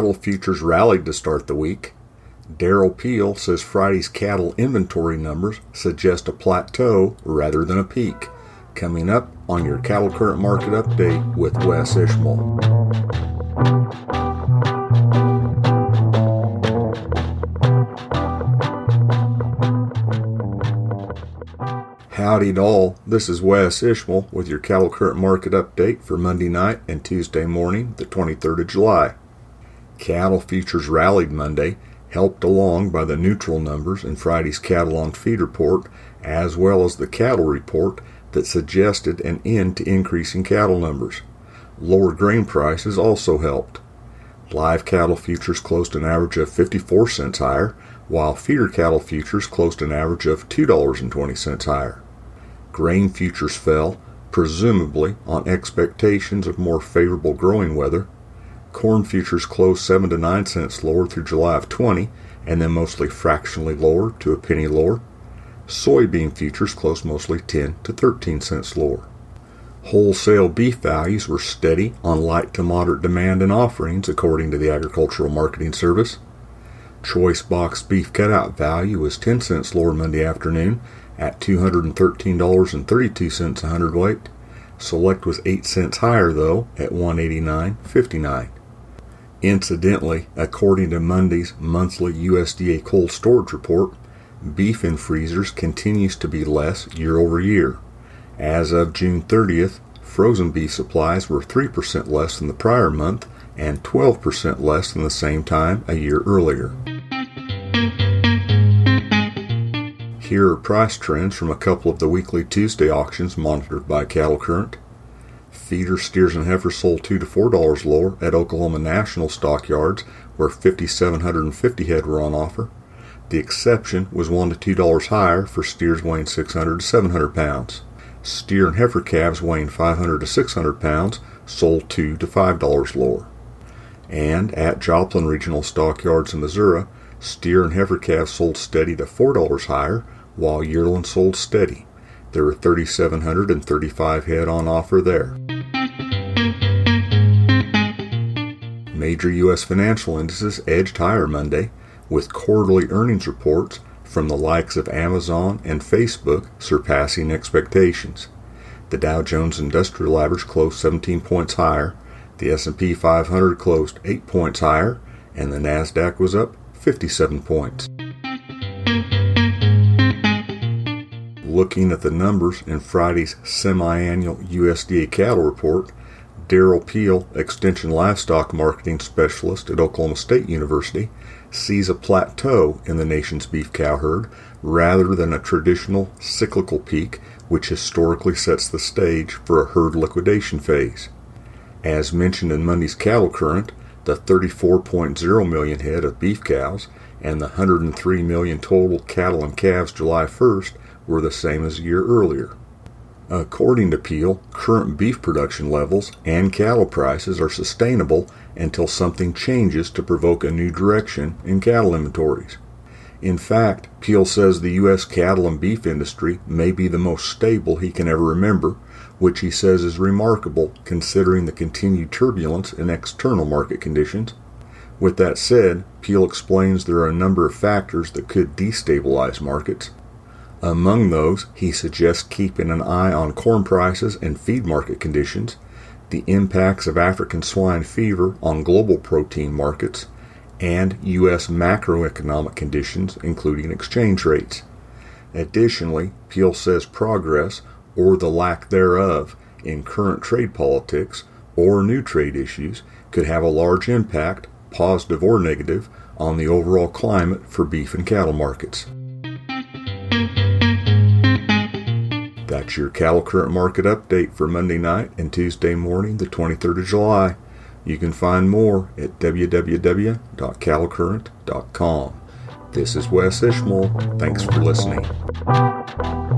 Cattle futures rallied to start the week. Daryl Peel says Friday's cattle inventory numbers suggest a plateau rather than a peak. Coming up on your Cattle Current Market Update with Wes Ishmael. Howdy all, this is Wes Ishmael with your Cattle Current Market Update for Monday night and Tuesday morning, the 23rd of July. Cattle futures rallied Monday, helped along by the neutral numbers in Friday's Cattle on Feed report, as well as the cattle report that suggested an end to increasing cattle numbers. Lower grain prices also helped. Live cattle futures closed an average of 54 cents higher, while feeder cattle futures closed an average of $2.20 higher. Grain futures fell, presumably on expectations of more favorable growing weather. Corn futures closed 7 to 9 cents lower through July of 20, and then mostly fractionally lower to a penny lower. Soybean futures closed mostly 10 to 13 cents lower. Wholesale beef values were steady on light to moderate demand and offerings, according to the Agricultural Marketing Service. Choice box beef cutout value was 10 cents lower Monday afternoon at $213.32 a hundredweight. Select was 8 cents higher, though, at $189.59. Incidentally, according to Monday's monthly USDA cold storage report, beef in freezers continues to be less year over year. As of June 30th, frozen beef supplies were 3% less than the prior month and 12% less than the same time a year earlier. Here are price trends from a couple of the weekly Tuesday auctions monitored by Cattle Current. Feeder steers and heifers sold $2 to $4 lower at Oklahoma National stockyards, where 5,750 head were on offer. The exception was $1 to $2 higher for steers weighing 600 to 700 pounds. Steer and heifer calves weighing 500 to 600 pounds sold $2 to $5 lower. And at Joplin Regional Stockyards in Missouri, steer and heifer calves sold steady to $4 higher, while yearling sold steady. There were 3,735 head on offer there. Major U.S. financial indices edged higher Monday, with quarterly earnings reports from the likes of Amazon and Facebook surpassing expectations. The Dow Jones Industrial Average closed 17 points higher, the S&P 500 closed 8 points higher, and the NASDAQ was up 57 points. Looking at the numbers in Friday's semi-annual USDA cattle report, Daryl Peel, Extension Livestock Marketing Specialist at Oklahoma State University, sees a plateau in the nation's beef cow herd rather than a traditional cyclical peak, which historically sets the stage for a herd liquidation phase. As mentioned in Monday's Cattle Current, the 34.0 million head of beef cows and the 103 million total cattle and calves July 1st were the same as a year earlier. According to Peel, current beef production levels and cattle prices are sustainable until something changes to provoke a new direction in cattle inventories. In fact, Peel says the U.S. cattle and beef industry may be the most stable he can ever remember, which he says is remarkable considering the continued turbulence in external market conditions. With that said, Peel explains there are a number of factors that could destabilize markets. Among those, he suggests keeping an eye on corn prices and feed market conditions, the impacts of African swine fever on global protein markets, and U.S. macroeconomic conditions, including exchange rates. Additionally, Peel says progress, or the lack thereof, in current trade politics or new trade issues could have a large impact, positive or negative, on the overall climate for beef and cattle markets. That's your Cattle Current Market Update for Monday night and Tuesday morning, the 23rd of July. You can find more at www.cattlecurrent.com. This is Wes Ishmael. Thanks for listening.